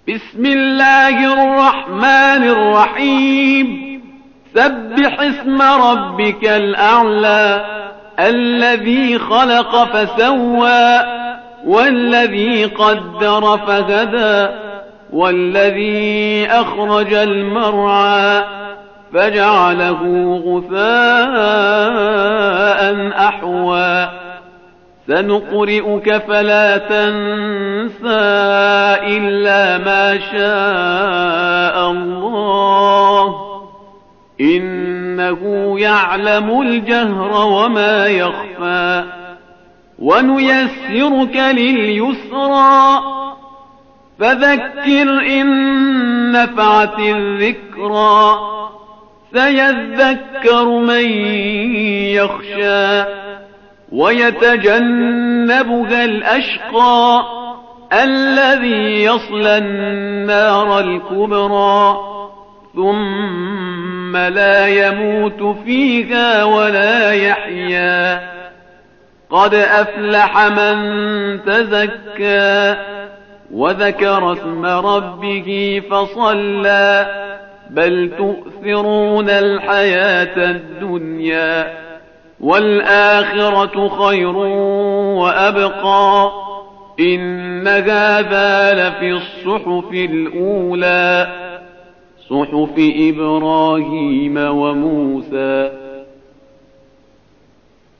بسم الله الرحمن الرحيم سبح اسم ربك الأعلى الذي خلق فسوى والذي قدر فهدى والذي أخرج المرعى فجعله غثاء أحوى سنقرئك فلا تنسى إلا ما شاء الله إنه يعلم الجهر وما يخفى ونيسرك لليسرى فذكر إن نفعت الذكرى سيذكر من يخشى ويتجنبها الأشقى الذي يصلى النار الكبرى ثم لا يموت فيها ولا يحيا قد أفلح من تزكى وذكر اسم ربه فصلى بل تؤثرون الحياة الدنيا والآخرة خير وأبقى إن هذا لفي الصحف الأولى صحف إبراهيم وموسى